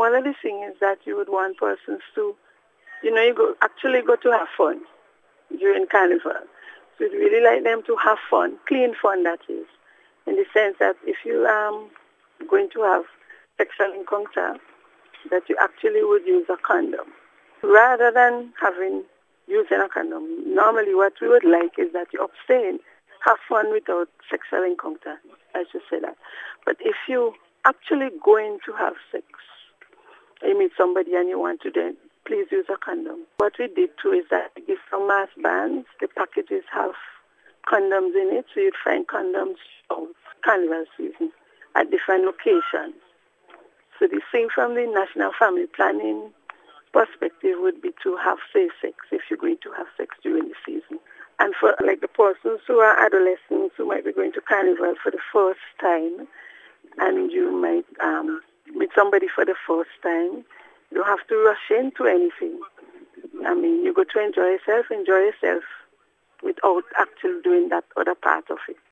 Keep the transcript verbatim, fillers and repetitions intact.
one of the things is that you would want persons to, you know, you go actually go to have fun during Carnival. So you'd really like them to have fun, clean fun that is, in the sense that if you um going to have sexual encounter, that you actually would use a condom rather than having using a condom. Normally, what we would like is that you abstain, have fun without sexual encounter. I should say that. But if you actually going to have sex, you meet somebody and you want to then please use a condom. What we did too is that we give some mass bands. The packages have condoms in it, so you'd find condoms out Carnival season at different locations. So the thing from the National Family Planning perspective would be to have safe sex if you're going to have sex during the season. And for like the persons who are adolescents who might be going to Carnival for the first time, and you might um, meet somebody for the first time, you don't have to rush into anything. I mean, you go to enjoy yourself, enjoy yourself without actually doing that other part of it.